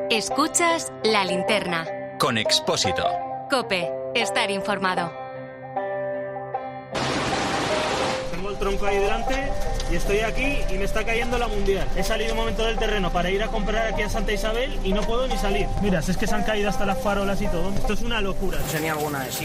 Escuchas La Linterna. Con Expósito. COPE. Estar informado. Tengo el tronco ahí delante y estoy aquí y me está cayendo la mundial. He salido un momento del terreno para ir a comprar aquí a Santa Isabel y no puedo ni salir. Mira, si es que se han caído hasta las farolas y todo. Esto es una locura. Tenía alguna de sí.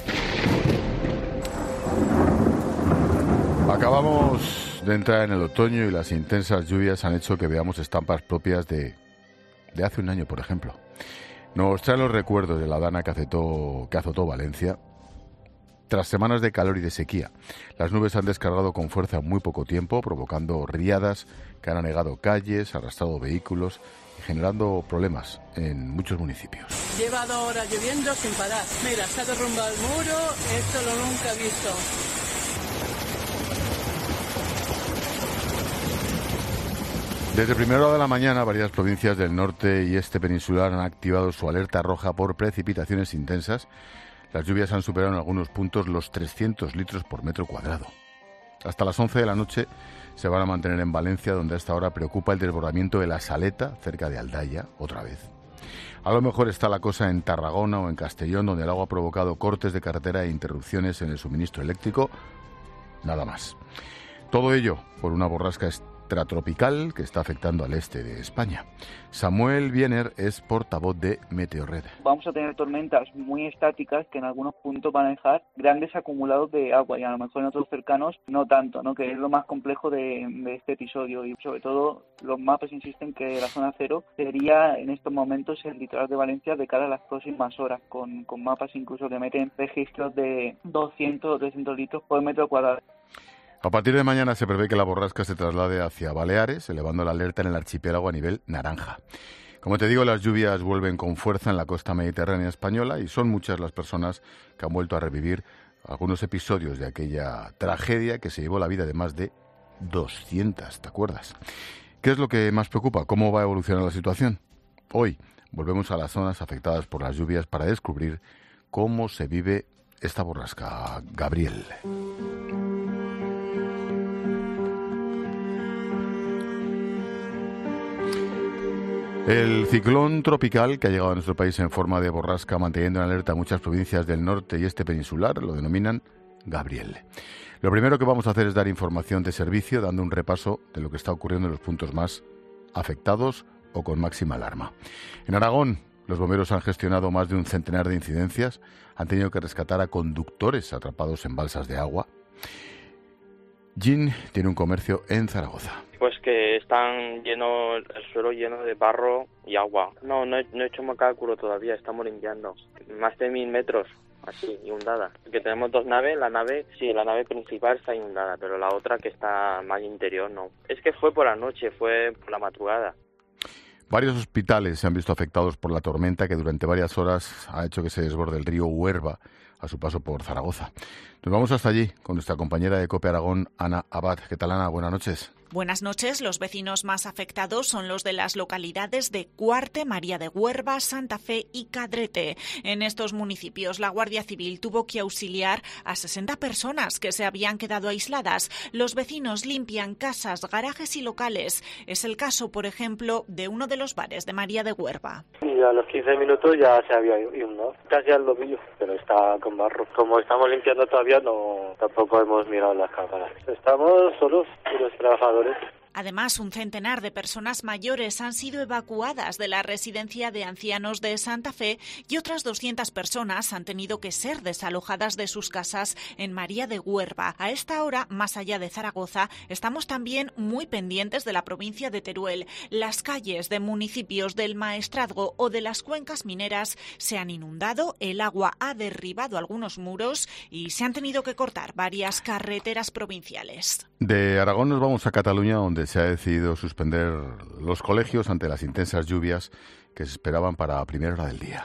Acabamos de entrar en el otoño y las intensas lluvias han hecho que veamos estampas propias de hace un año, por ejemplo. Nos traen los recuerdos de la dana que azotó Valencia. Tras semanas de calor y de sequía, las nubes han descargado con fuerza en muy poco tiempo, provocando riadas que han anegado calles, arrastrado vehículos y generando problemas en muchos municipios. Lleva 2 horas lloviendo sin parar. Mira, se ha derrumbado el muro, esto lo nunca he visto. Desde primera hora de la mañana, varias provincias del norte y este peninsular han activado su alerta roja por precipitaciones intensas. Las lluvias han superado en algunos puntos los 300 litros por metro cuadrado. Hasta las 11 de la noche se van a mantener en Valencia, donde a esta hora preocupa el desbordamiento de la Saleta, cerca de Aldaya, otra vez. A lo mejor está la cosa en Tarragona o en Castellón, donde el agua ha provocado cortes de carretera e interrupciones en el suministro eléctrico. Nada más. Todo ello por una borrasca extratropical que está afectando al este de España. Samuel Biener es portavoz de Meteorred. Vamos a tener tormentas muy estáticas que en algunos puntos van a dejar grandes acumulados de agua y a lo mejor en otros cercanos no tanto, ¿no? Que es lo más complejo de este episodio y sobre todo los mapas insisten que la zona cero sería en estos momentos el litoral de Valencia de cara a las próximas horas, con mapas incluso que meten registros de 200 o 300 litros por metro cuadrado. A partir de mañana se prevé que la borrasca se traslade hacia Baleares, elevando la alerta en el archipiélago a nivel naranja. Como te digo, las lluvias vuelven con fuerza en la costa mediterránea española y son muchas las personas que han vuelto a revivir algunos episodios de aquella tragedia que se llevó la vida de más de 200, ¿te acuerdas? ¿Qué es lo que más preocupa? ¿Cómo va a evolucionar la situación? Hoy volvemos a las zonas afectadas por las lluvias para descubrir cómo se vive esta borrasca. Gabriel. El ciclón tropical que ha llegado a nuestro país en forma de borrasca, manteniendo en alerta a muchas provincias del norte y este peninsular, lo denominan Gabriel. Lo primero que vamos a hacer es dar información de servicio, dando un repaso de lo que está ocurriendo en los puntos más afectados o con máxima alarma. En Aragón, los bomberos han gestionado más de un centenar de incidencias, han tenido que rescatar a conductores atrapados en balsas de agua. Jean tiene un comercio en Zaragoza. Pues que están lleno, el suelo lleno de barro y agua. No he hecho cálculo todavía, estamos limpiando. Más de 1000 metros, así, inundada. Que tenemos 2 naves, la nave principal está inundada, pero la otra que está más interior no. Es que fue por la noche, fue por la madrugada. Varios hospitales se han visto afectados por la tormenta que durante varias horas ha hecho que se desborde el río Huerva a su paso por Zaragoza. Nos vamos hasta allí con nuestra compañera de COPE Aragón, Ana Abad. ¿Qué tal, Ana? Buenas noches. Buenas noches. Los vecinos más afectados son los de las localidades de Cuarte, María de Huerva, Santa Fe y Cadrete. En estos municipios, la Guardia Civil tuvo que auxiliar a 60 personas que se habían quedado aisladas. Los vecinos limpian casas, garajes y locales. Es el caso, por ejemplo, de uno de los bares de María de Huerva. Y a los 15 minutos ya se había inundado, casi al domingo, pero está con barro. Como estamos limpiando todavía, tampoco hemos mirado las cámaras. Estamos solos y los trabajadores. Además, un centenar de personas mayores han sido evacuadas de la residencia de ancianos de Santa Fe y otras 200 personas han tenido que ser desalojadas de sus casas en María de Huerva. A esta hora, más allá de Zaragoza, estamos también muy pendientes de la provincia de Teruel. Las calles de municipios del Maestrazgo o de las cuencas mineras se han inundado, el agua ha derribado algunos muros y se han tenido que cortar varias carreteras provinciales. De Aragón nos vamos a Cataluña, donde se ha decidido suspender los colegios ante las intensas lluvias que se esperaban para la primera hora del día.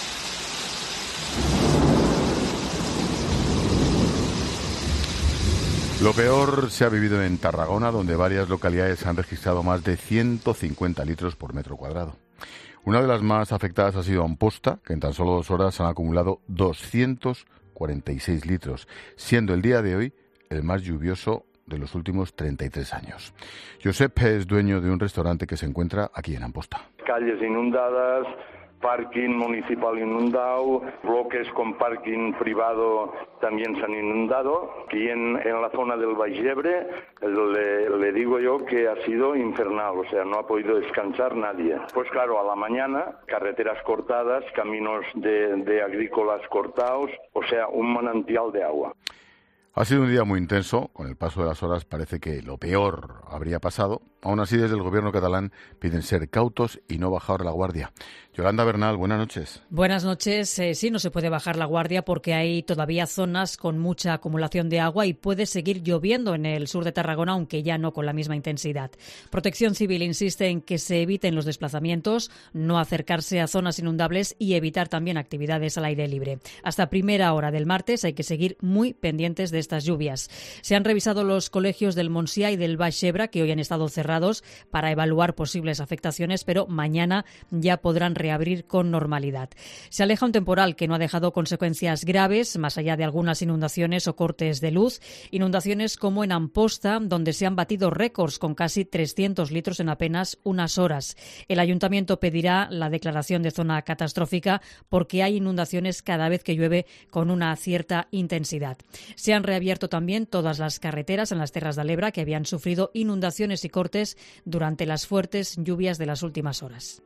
Lo peor se ha vivido en Tarragona, donde varias localidades han registrado más de 150 litros por metro cuadrado. Una de las más afectadas ha sido Amposta, que en tan solo 2 horas han acumulado 246 litros, siendo el día de hoy el más lluvioso de los últimos 33 años. Josep es dueño de un restaurante que se encuentra aquí en Amposta. Calles inundadas, parking municipal inundado, bloques con parking privado también se han inundado. Aquí en la zona del Baix-Ebre le digo yo que ha sido infernal, o sea, no ha podido descansar nadie. Pues claro, a la mañana, carreteras cortadas, caminos de agrícolas cortados, o sea, un manantial de agua. Ha sido un día muy intenso. Con el paso de las horas parece que lo peor habría pasado. Aún así, desde el gobierno catalán piden ser cautos y no bajar la guardia. Yolanda Bernal, buenas noches. Buenas noches. Sí, no se puede bajar la guardia porque hay todavía zonas con mucha acumulación de agua y puede seguir lloviendo en el sur de Tarragona, aunque ya no con la misma intensidad. Protección Civil insiste en que se eviten los desplazamientos, no acercarse a zonas inundables y evitar también actividades al aire libre. Hasta primera hora del martes hay que seguir muy pendientes de estas lluvias. Se han revisado los colegios del Montsià y del Baix-Ebre, que hoy han estado cerrados para evaluar posibles afectaciones, pero mañana ya podrán reabrir con normalidad. Se aleja un temporal que no ha dejado consecuencias graves, más allá de algunas inundaciones o cortes de luz. Inundaciones como en Amposta, donde se han batido récords con casi 300 litros en apenas unas horas. El ayuntamiento pedirá la declaración de zona catastrófica porque hay inundaciones cada vez que llueve con una cierta intensidad. Se han reabierto también todas las carreteras en las Terras de l'Ebre que habían sufrido inundaciones y cortes durante las fuertes lluvias de las últimas horas.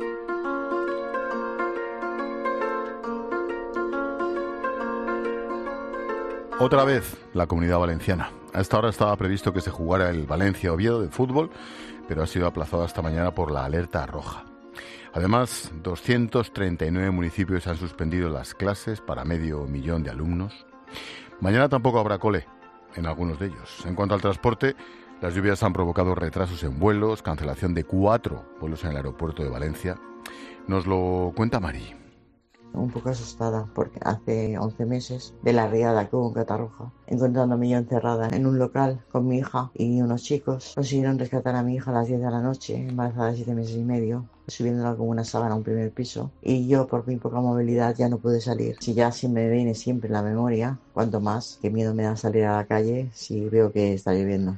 Otra vez la Comunidad Valenciana. A esta hora estaba previsto que se jugara el Valencia-Oviedo de fútbol, pero ha sido aplazado hasta mañana por la alerta roja. Además, 239 municipios han suspendido las clases para 500.000 de alumnos. Mañana tampoco habrá cole en algunos de ellos. En cuanto al transporte, las lluvias han provocado retrasos en vuelos, cancelación de 4 vuelos en el aeropuerto de Valencia. Nos lo cuenta Mari. Un poco asustada porque hace 11 meses de la riada que hubo en Catarroja, encontrándome yo encerrada en un local con mi hija y unos chicos, consiguieron rescatar a mi hija a las 10 de la noche, embarazada de 7 meses y medio, subiéndola como una sábana a un primer piso, y yo por mi poca movilidad ya no pude salir. Si ya se me viene siempre en la memoria, cuanto más, qué miedo me da salir a la calle si veo que está lloviendo.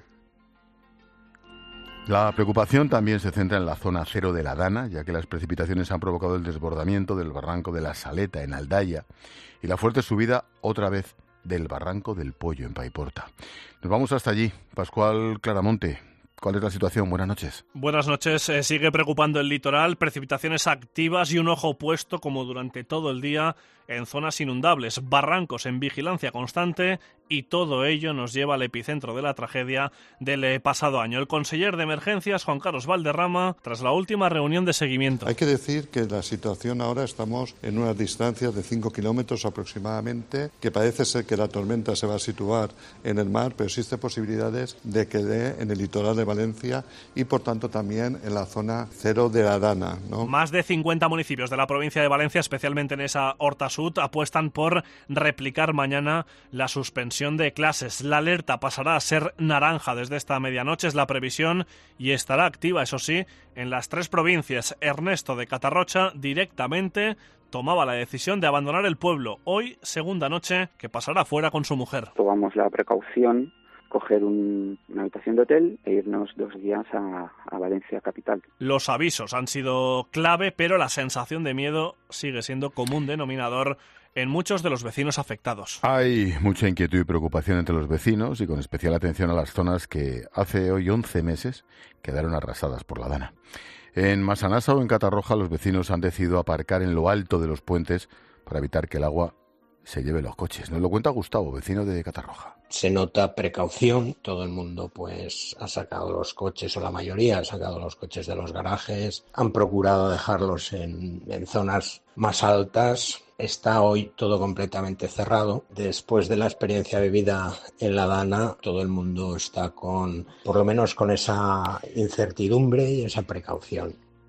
La preocupación también se centra en la zona cero de la Dana, ya que las precipitaciones han provocado el desbordamiento del barranco de la Saleta en Aldaya y la fuerte subida otra vez del barranco del Pollo en Paiporta. Nos vamos hasta allí. Pascual Claramonte, ¿cuál es la situación? Buenas noches. Buenas noches. Sigue preocupando el litoral, precipitaciones activas y un ojo puesto, como durante todo el día, en zonas inundables, barrancos en vigilancia constante, y todo ello nos lleva al epicentro de la tragedia del pasado año. El conseller de Emergencias, Juan Carlos Valderrama, tras la última reunión de seguimiento. Hay que decir que la situación ahora estamos en unas distancias de 5 kilómetros aproximadamente, que parece ser que la tormenta se va a situar en el mar, pero existen posibilidades de que dé en el litoral de Valencia y, por tanto, también en la zona cero de la Dana, ¿no? Más de 50 municipios de la provincia de Valencia, especialmente en esa Horta Sud, apuestan por replicar mañana la suspensión de clases. La alerta pasará a ser naranja desde esta medianoche, es la previsión, y estará activa, eso sí, en las 3 provincias. Ernesto de Catarrocha directamente tomaba la decisión de abandonar el pueblo. Hoy, segunda noche, que pasará fuera con su mujer. Tomamos la precaución, coger una habitación de hotel e irnos 2 días a Valencia capital. Los avisos han sido clave, pero la sensación de miedo sigue siendo común denominador en muchos de los vecinos afectados. Hay mucha inquietud y preocupación entre los vecinos y con especial atención a las zonas que hace hoy 11 meses quedaron arrasadas por la Dana. En Massanassa o en Catarroja los vecinos han decidido aparcar en lo alto de los puentes para evitar que el agua se lleve los coches. Nos lo cuenta Gustavo, vecino de Catarroja. Se nota precaución, todo el mundo pues ha sacado los coches, o la mayoría ha sacado los coches de los garajes, han procurado dejarlos en zonas más altas. Está hoy todo completamente cerrado. Después de la experiencia vivida en la Dana, todo el mundo está por lo menos con esa incertidumbre y esa precaución.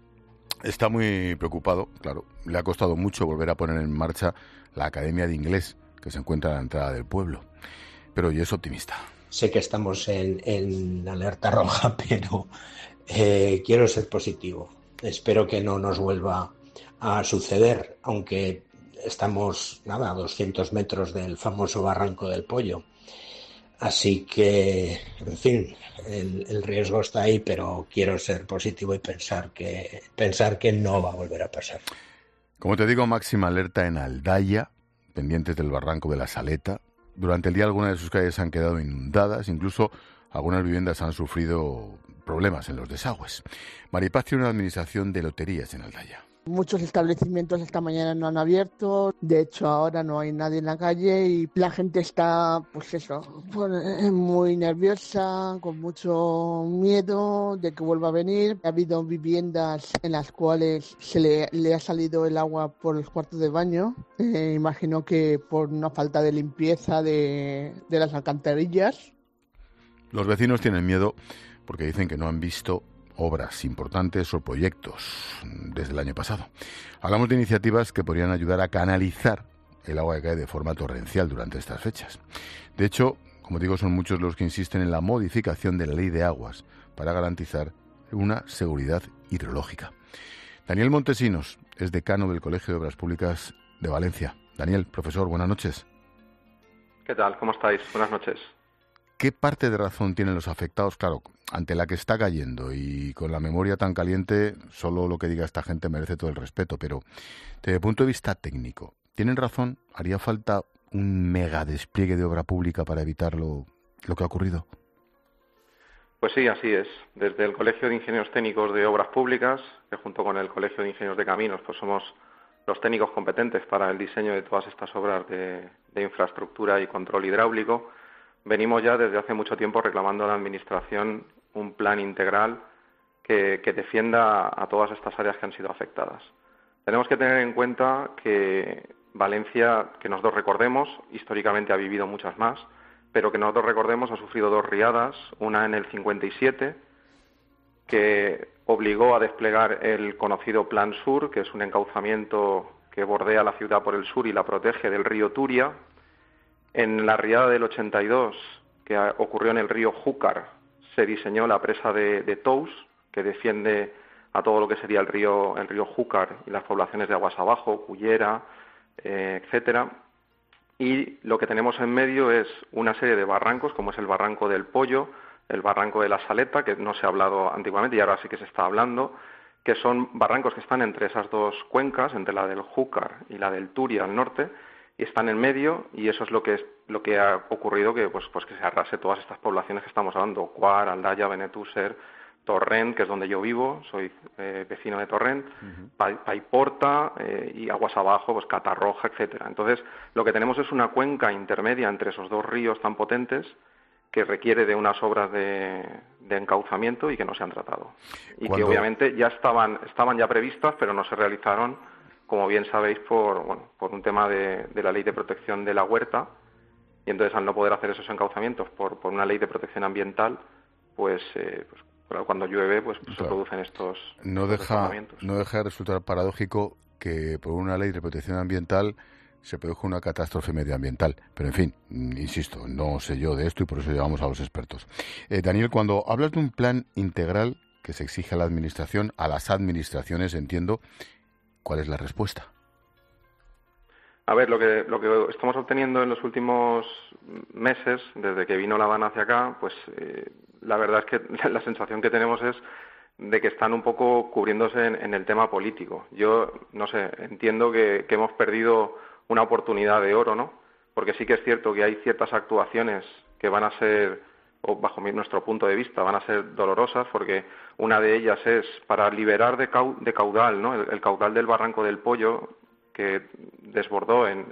Está muy preocupado, claro. Le ha costado mucho volver a poner en marcha la Academia de Inglés, que se encuentra a la entrada del pueblo. Pero hoy es optimista. Sé que estamos en alerta roja, pero quiero ser positivo. Espero que no nos vuelva a suceder, aunque estamos a 200 metros del famoso Barranco del Pollo. Así que, en fin, el riesgo está ahí, pero quiero ser positivo y pensar que no va a volver a pasar. Como te digo, máxima alerta en Aldaya, pendientes del barranco de la Saleta. Durante el día algunas de sus calles han quedado inundadas, incluso algunas viviendas han sufrido problemas en los desagües. Maripaz tiene una administración de loterías en Aldaya. Muchos establecimientos esta mañana no han abierto, de hecho ahora no hay nadie en la calle y la gente está, muy nerviosa, con mucho miedo de que vuelva a venir. Ha habido viviendas en las cuales le ha salido el agua por los cuartos de baño, imagino que por una falta de limpieza de las alcantarillas. Los vecinos tienen miedo porque dicen que no han visto obras importantes o proyectos desde el año pasado. Hablamos de iniciativas que podrían ayudar a canalizar el agua que cae de forma torrencial durante estas fechas. De hecho, como digo, son muchos los que insisten en la modificación de la ley de aguas para garantizar una seguridad hidrológica. Daniel Montesinos es decano del Colegio de Obras Públicas de Valencia. Daniel, profesor, buenas noches. ¿Qué tal? ¿Cómo estáis? Buenas noches. ¿Qué parte de razón tienen los afectados? Claro, ante la que está cayendo y con la memoria tan caliente, solo lo que diga esta gente merece todo el respeto, pero desde el punto de vista técnico, ¿tienen razón? ¿Haría falta un mega despliegue de obra pública para evitar lo que ha ocurrido? Pues sí, así es. Desde el Colegio de Ingenieros Técnicos de Obras Públicas, que junto con el Colegio de Ingenieros de Caminos, pues somos los técnicos competentes para el diseño de todas estas obras de infraestructura y control hidráulico, venimos ya desde hace mucho tiempo reclamando a la Administración un plan integral que defienda a todas estas áreas que han sido afectadas. Tenemos que tener en cuenta que Valencia, que nosotros recordemos, históricamente ha vivido muchas más, pero que nosotros recordemos ha sufrido dos riadas, una en el 57, que obligó a desplegar el conocido Plan Sur, que es un encauzamiento que bordea la ciudad por el sur y la protege del río Turia. En la riada del 82, que ocurrió en el río Júcar, se diseñó la presa de Tous, que defiende a todo lo que sería el río Júcar y las poblaciones de aguas abajo, Cullera, etcétera. Y lo que tenemos en medio es una serie de barrancos, como es el barranco del Pollo, el barranco de la Saleta, que no se ha hablado antiguamente y ahora sí que se está hablando, que son barrancos que están entre esas dos cuencas, entre la del Júcar y la del Turia al norte, y están en medio, y eso es lo que ha ocurrido, que pues que se arrase todas estas poblaciones que estamos hablando: Cuar, Aldaya, Benetúser, Torrent, que es donde yo vivo, soy vecino de Torrent, Paiporta y aguas abajo, pues Catarroja, etcétera. Entonces, lo que tenemos es una cuenca intermedia entre esos dos ríos tan potentes que requiere de unas obras de encauzamiento y que no se han tratado. Y que obviamente ya estaban ya previstas, pero no se realizaron, como bien sabéis, por un tema de la Ley de Protección de la Huerta, y entonces al no poder hacer esos encauzamientos por una ley de protección ambiental, pues cuando llueve pues se producen estos desbordamientos. No deja de resultar paradójico que por una ley de protección ambiental se produjo una catástrofe medioambiental. Pero en fin, insisto, no sé yo de esto y por eso llamamos a los expertos. Daniel, cuando hablas de un plan integral que se exige a la administración, a las administraciones, entiendo, ¿cuál es la respuesta? A ver, lo que estamos obteniendo en los últimos meses, desde que vino la DANA hacia acá, pues la verdad es que la sensación que tenemos es de que están un poco cubriéndose en el tema político. Yo, no sé, entiendo que hemos perdido una oportunidad de oro, ¿no? Porque sí que es cierto que hay ciertas actuaciones que van a ser, o bajo nuestro punto de vista, van a ser dolorosas, porque una de ellas es para liberar de caudal, ¿no? El caudal del Barranco del Pollo, que desbordó en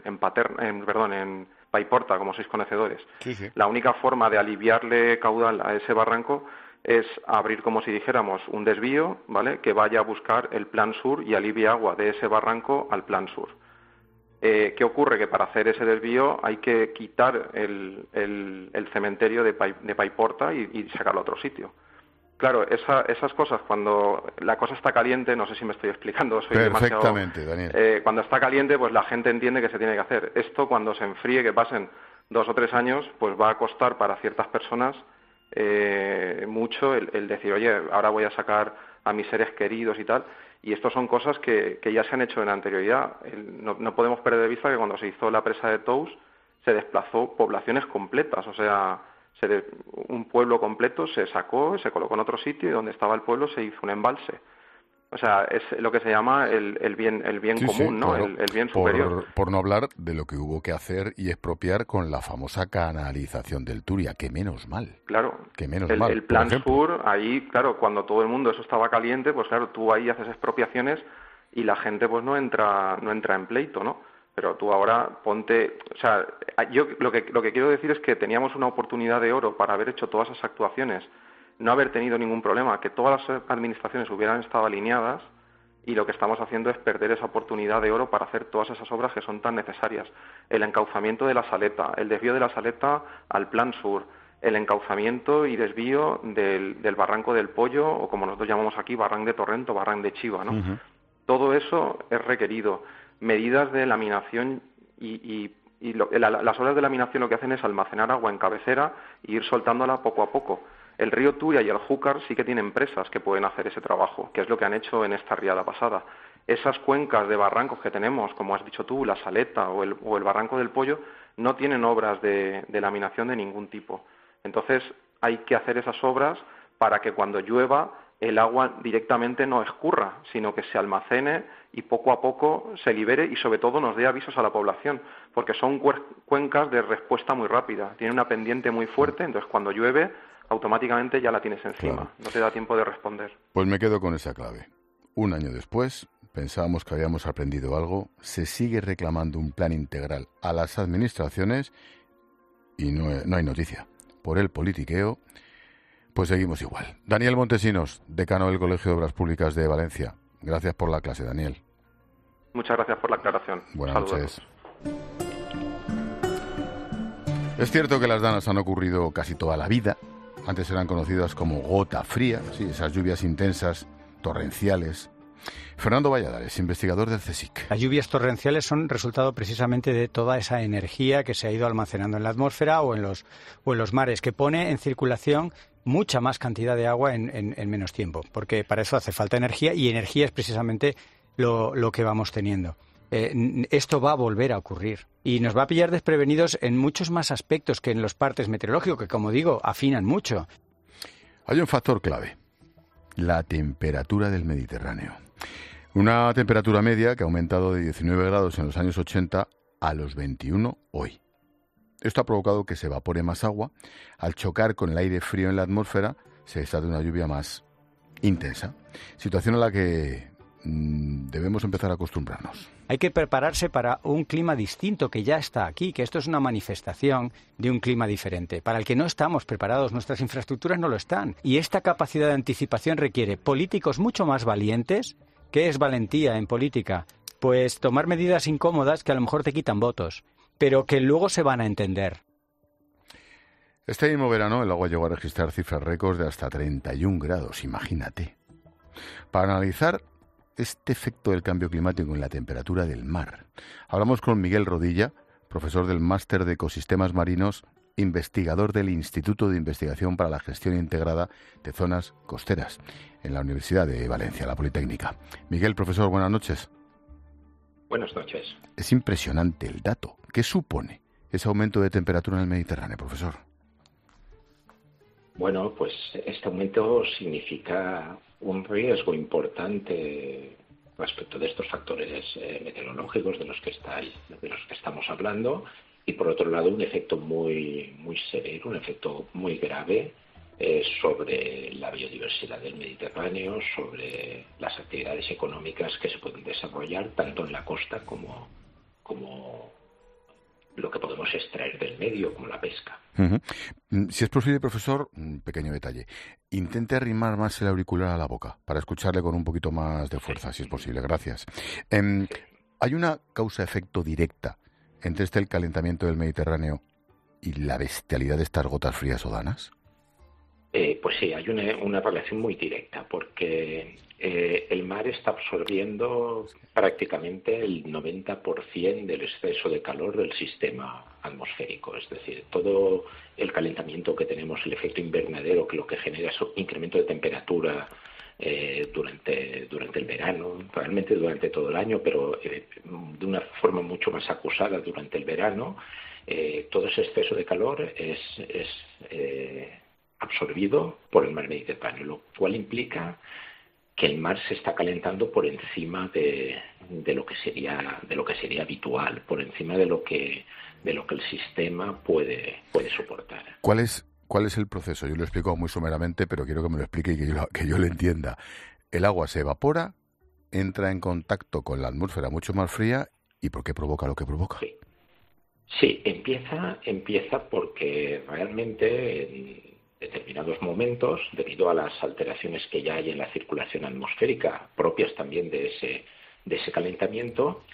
Paiporta, como sois conocedores. Sí. La única forma de aliviarle caudal a ese barranco es abrir, como si dijéramos, un desvío, ¿vale?, que vaya a buscar el Plan Sur y alivie agua de ese barranco al Plan Sur. ¿Qué ocurre? Que para hacer ese desvío hay que quitar el cementerio de Paiporta y sacarlo a otro sitio. Claro, esas cosas, cuando la cosa está caliente, no sé si me estoy explicando, soy perfectamente, Daniel. Cuando está caliente, pues la gente entiende que se tiene que hacer. Esto, cuando se enfríe, que pasen 2 o 3 años, pues va a costar para ciertas personas mucho el decir, oye, ahora voy a sacar a mis seres queridos y tal. Y esto son cosas que ya se han hecho en anterioridad. No podemos perder de vista que cuando se hizo la presa de Tous se desplazó poblaciones completas. O sea, Un pueblo completo se sacó, se colocó en otro sitio y donde estaba el pueblo se hizo un embalse. O sea, es lo que se llama el bien Sí, común, sí, ¿no? claro. El bien superior. Por no hablar de lo que hubo que hacer y expropiar con la famosa canalización del Turia, que menos mal. Claro. Que menos mal. El Plan Sur, ahí, claro, cuando todo el mundo eso estaba caliente, pues claro, tú ahí haces expropiaciones y la gente pues no entra en pleito, ¿no? Pero tú ahora ponte, o sea, yo lo que quiero decir es que teníamos una oportunidad de oro para haber hecho todas esas actuaciones, no haber tenido ningún problema, que todas las administraciones hubieran estado alineadas, y lo que estamos haciendo es perder esa oportunidad de oro para hacer todas esas obras que son tan necesarias. El encauzamiento de la Saleta, el desvío de la Saleta al Plan Sur, el encauzamiento y desvío del Barranco del Pollo, o como nosotros llamamos aquí, Barranc de Torrento, Barranc de Chiva, ¿no? Uh-huh. Todo eso es requerido. Medidas de laminación las obras de laminación lo que hacen es almacenar agua en cabecera e ir soltándola poco a poco. El río Turia y el Júcar sí que tienen presas que pueden hacer ese trabajo, que es lo que han hecho en esta riada pasada. Esas cuencas de barrancos que tenemos, como has dicho tú, la Saleta o el Barranco del Pollo, no tienen obras de laminación de ningún tipo. Entonces hay que hacer esas obras para que cuando llueva el agua directamente no escurra, sino que se almacene y poco a poco se libere y sobre todo nos dé avisos a la población, porque son cuencas de respuesta muy rápida, tienen una pendiente muy fuerte, entonces cuando llueve automáticamente ya la tienes encima, claro. No te da tiempo de responder. Pues me quedo con esa clave. Un año después, pensábamos que habíamos aprendido algo, se sigue reclamando un plan integral a las administraciones y no hay noticia. Por el politiqueo, pues seguimos igual. Daniel Montesinos, decano del Colegio de Obras Públicas de Valencia. Gracias por la clase, Daniel. Muchas gracias por la aclaración. Buenas noches. Es cierto que las danas han ocurrido casi toda la vida. Antes eran conocidas como gota fría, sí, esas lluvias intensas, torrenciales. Fernando Valladares, investigador del CSIC. Las lluvias torrenciales son resultado precisamente de toda esa energía que se ha ido almacenando en la atmósfera o en los mares, que pone en circulación mucha más cantidad de agua en menos tiempo, porque para eso hace falta energía y energía es precisamente lo que vamos teniendo. Esto va a volver a ocurrir y nos va a pillar desprevenidos en muchos más aspectos que en los partes meteorológicos, que como digo, afinan mucho. Hay un factor clave, la temperatura del Mediterráneo. Una temperatura media que ha aumentado de 19 grados en los años 80 a los 21 hoy. Esto ha provocado que se evapore más agua. Al chocar con el aire frío en la atmósfera, se desata una lluvia más intensa. Situación a la que debemos empezar a acostumbrarnos. Hay que prepararse para un clima distinto que ya está aquí, que esto es una manifestación de un clima diferente, para el que no estamos preparados, nuestras infraestructuras no lo están. Y esta capacidad de anticipación requiere políticos mucho más valientes. ¿Qué es valentía en política? Pues tomar medidas incómodas que a lo mejor te quitan votos, pero que luego se van a entender. Este mismo verano el agua llegó a registrar cifras récords de hasta 31 grados, imagínate. Para analizar este efecto del cambio climático en la temperatura del mar, hablamos con Miguel Rodilla, profesor del Máster de Ecosistemas Marinos, investigador del Instituto de Investigación para la Gestión Integrada de Zonas Costeras, en la Universidad de Valencia, la Politécnica. Miguel, profesor, buenas noches. Buenas noches. Es impresionante el dato. ¿Qué supone ese aumento de temperatura en el Mediterráneo, profesor? Bueno, pues este aumento significa un riesgo importante respecto de estos factores meteorológicos de los que estamos hablando, y por otro lado un efecto muy severo, un efecto muy grave sobre la biodiversidad del Mediterráneo, sobre las actividades económicas que se pueden desarrollar tanto en la costa como lo que podemos extraer del medio, como la pesca. Uh-huh. Si es posible, profesor, un pequeño detalle. Intente arrimar más el auricular a la boca para escucharle con un poquito más de fuerza, si es posible. Gracias. ¿Hay una causa-efecto directa entre el calentamiento del Mediterráneo y la bestialidad de estas gotas frías o danas? Pues sí, hay una relación muy directa, porque el mar está absorbiendo prácticamente el 90% del exceso de calor del sistema atmosférico. Es decir, todo el calentamiento que tenemos, el efecto invernadero, que lo que genera es un incremento de temperatura durante el verano, realmente durante todo el año, pero de una forma mucho más acusada durante el verano. todo ese exceso de calor es absorbido por el mar Mediterráneo, lo cual implica que el mar se está calentando por encima de lo que sería habitual, por encima de lo que el sistema puede soportar. ¿Cuál es el proceso? Yo lo he explicado muy someramente, pero quiero que me lo explique y que yo lo entienda. El agua se evapora, entra en contacto con la atmósfera mucho más fría, ¿y por qué provoca lo que provoca? Sí, empieza porque realmente en determinados momentos, debido a las alteraciones que ya hay en la circulación atmosférica, propias también de ese calentamiento,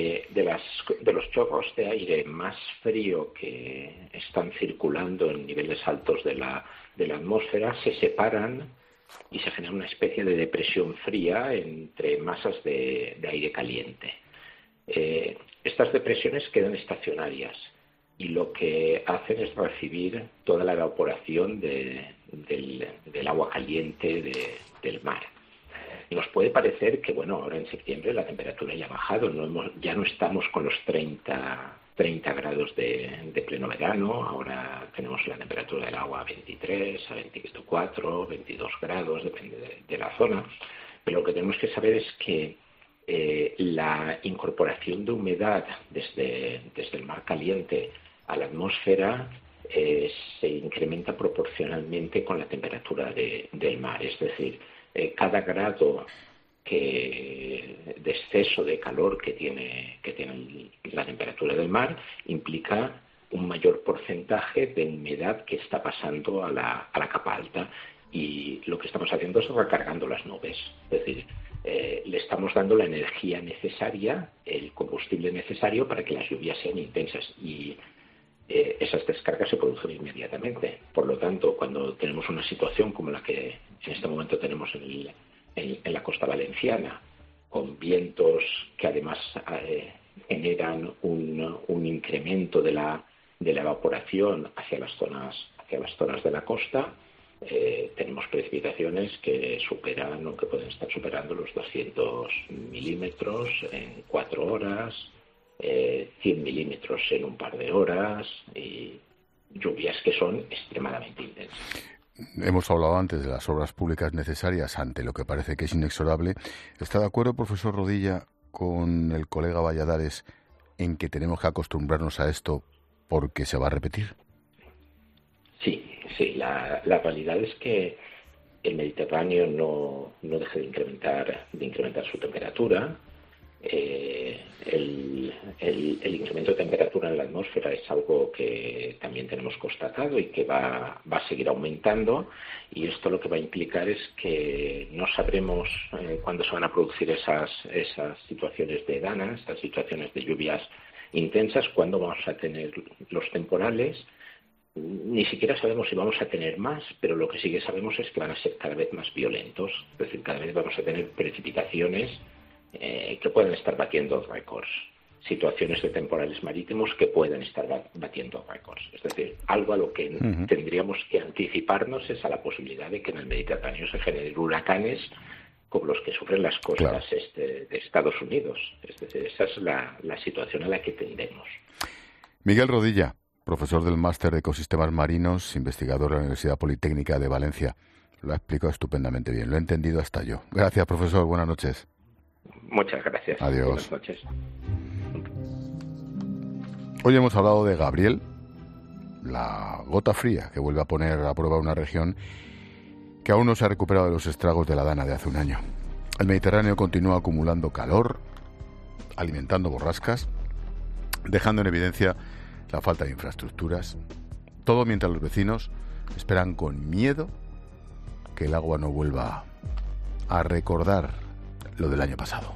de los chorros de aire más frío que están circulando en niveles altos de la atmósfera, se separan y se genera una especie de depresión fría entre masas de aire caliente. Estas depresiones quedan estacionarias y lo que hacen es recibir toda la evaporación del agua caliente del mar. Y nos puede parecer que, bueno, ahora en septiembre la temperatura ya ha bajado, ya no estamos con los 30 grados de pleno verano, ahora tenemos la temperatura del agua a 23, a 24, 22 grados, depende de la zona, pero lo que tenemos que saber es que la incorporación de humedad desde el mar caliente a la atmósfera se incrementa proporcionalmente con la temperatura del mar, es decir, cada grado de exceso de calor que tiene la temperatura del mar implica un mayor porcentaje de humedad que está pasando a la capa alta, y lo que estamos haciendo es recargando las nubes, es decir, le estamos dando la energía necesaria, el combustible necesario para que las lluvias sean intensas, y esas descargas se producen inmediatamente. Por lo tanto, cuando tenemos una situación como la que en este momento tenemos en la costa valenciana, con vientos que además generan un incremento de la evaporación hacia las zonas de la costa, tenemos precipitaciones que superan o que pueden estar superando los 200 milímetros en 4 horas, 100 milímetros en un par de horas, y lluvias que son extremadamente intensas. Hemos hablado antes de las obras públicas necesarias ante lo que parece que es inexorable. ¿Está de acuerdo, profesor Rodilla, con el colega Valladares en que tenemos que acostumbrarnos a esto porque se va a repetir? Sí, la realidad es que el Mediterráneo no deja de incrementar su temperatura. El incremento de temperatura en la atmósfera es algo que también tenemos constatado y que va a seguir aumentando, y esto lo que va a implicar es que no sabremos cuándo se van a producir esas situaciones de danas, estas situaciones de lluvias intensas, cuándo vamos a tener los temporales. Ni siquiera sabemos si vamos a tener más, pero lo que sí que sabemos es que van a ser cada vez más violentos, es decir, cada vez vamos a tener precipitaciones que pueden estar batiendo récords, situaciones de temporales marítimos que pueden estar batiendo récords. Es decir, algo a lo que tendríamos que anticiparnos es a la posibilidad de que en el Mediterráneo se generen huracanes como los que sufren las costas de Estados Unidos. Es decir, esa es la situación a la que tendemos. Miguel Rodilla, profesor del Máster de Ecosistemas Marinos, investigador de la Universidad Politécnica de Valencia. Lo ha explicado estupendamente bien, lo he entendido hasta yo. Gracias, profesor, buenas noches. Muchas gracias. Adiós. Buenas noches. Hoy hemos hablado de Gabriel, la gota fría que vuelve a poner a prueba una región que aún no se ha recuperado de los estragos de la dana de hace un año. El Mediterráneo continúa acumulando calor, alimentando borrascas, dejando en evidencia la falta de infraestructuras. Todo mientras los vecinos esperan con miedo que el agua no vuelva a recordar lo del año pasado.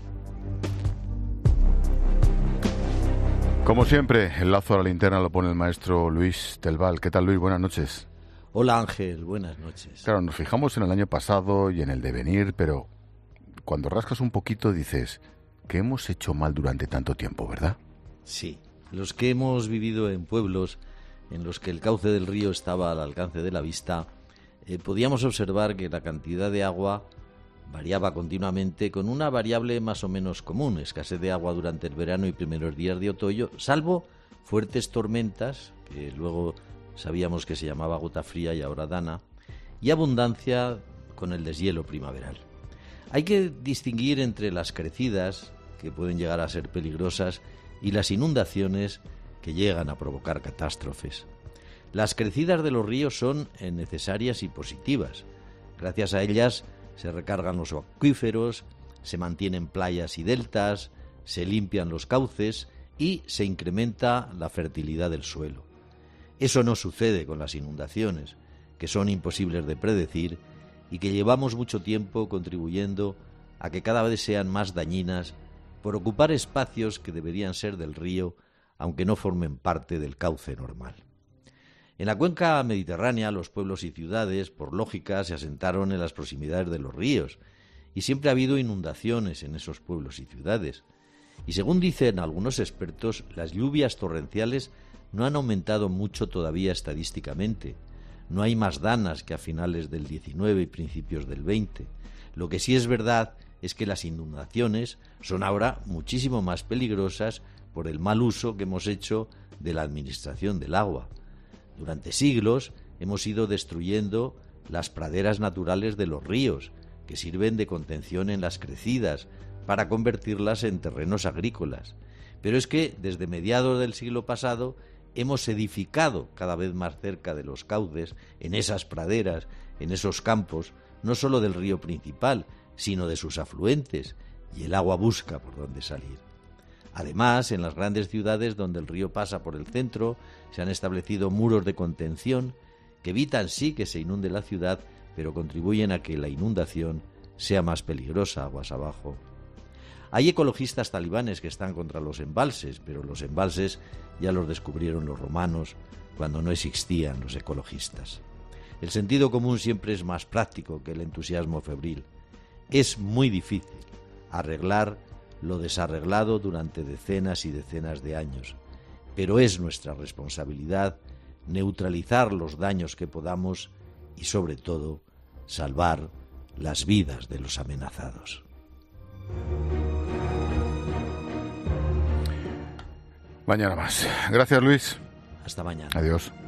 Como siempre, el lazo a la linterna lo pone el maestro Luis Telval. ¿Qué tal, Luis? Buenas noches. Hola, Ángel. Buenas noches. Claro, nos fijamos en el año pasado y en el devenir, pero cuando rascas un poquito dices que hemos hecho mal durante tanto tiempo, ¿verdad? Sí. Los que hemos vivido en pueblos en los que el cauce del río estaba al alcance de la vista, podíamos observar que la cantidad de agua variaba continuamente con una variable más o menos común, escasez de agua durante el verano y primeros días de otoño, salvo fuertes tormentas, que luego sabíamos que se llamaba gota fría y ahora dana, y abundancia con el deshielo primaveral. Hay que distinguir entre las crecidas, que pueden llegar a ser peligrosas, y las inundaciones, que llegan a provocar catástrofes. Las crecidas de los ríos son necesarias y positivas. Gracias a ellas se recargan los acuíferos, se mantienen playas y deltas, se limpian los cauces y se incrementa la fertilidad del suelo. Eso no sucede con las inundaciones, que son imposibles de predecir y que llevamos mucho tiempo contribuyendo a que cada vez sean más dañinas por ocupar espacios que deberían ser del río, aunque no formen parte del cauce normal. En la cuenca mediterránea, los pueblos y ciudades, por lógica, se asentaron en las proximidades de los ríos, y siempre ha habido inundaciones en esos pueblos y ciudades. Y según dicen algunos expertos, las lluvias torrenciales no han aumentado mucho todavía estadísticamente. No hay más danas que a finales del 19 y principios del 20. Lo que sí es verdad es que las inundaciones son ahora muchísimo más peligrosas por el mal uso que hemos hecho de la administración del agua. Durante siglos hemos ido destruyendo las praderas naturales de los ríos, que sirven de contención en las crecidas, para convertirlas en terrenos agrícolas. Pero es que desde mediados del siglo pasado hemos edificado cada vez más cerca de los cauces, en esas praderas, en esos campos, no solo del río principal, sino de sus afluentes, y el agua busca por dónde salir. Además, en las grandes ciudades donde el río pasa por el centro, se han establecido muros de contención que evitan sí que se inunde la ciudad, pero contribuyen a que la inundación sea más peligrosa aguas abajo. Hay ecologistas talibanes que están contra los embalses, pero los embalses ya los descubrieron los romanos cuando no existían los ecologistas. El sentido común siempre es más práctico que el entusiasmo febril. Es muy difícil arreglar lo desarreglado durante decenas y decenas de años, pero es nuestra responsabilidad neutralizar los daños que podamos y, sobre todo, salvar las vidas de los amenazados. Mañana más. Gracias, Luis. Hasta mañana. Adiós.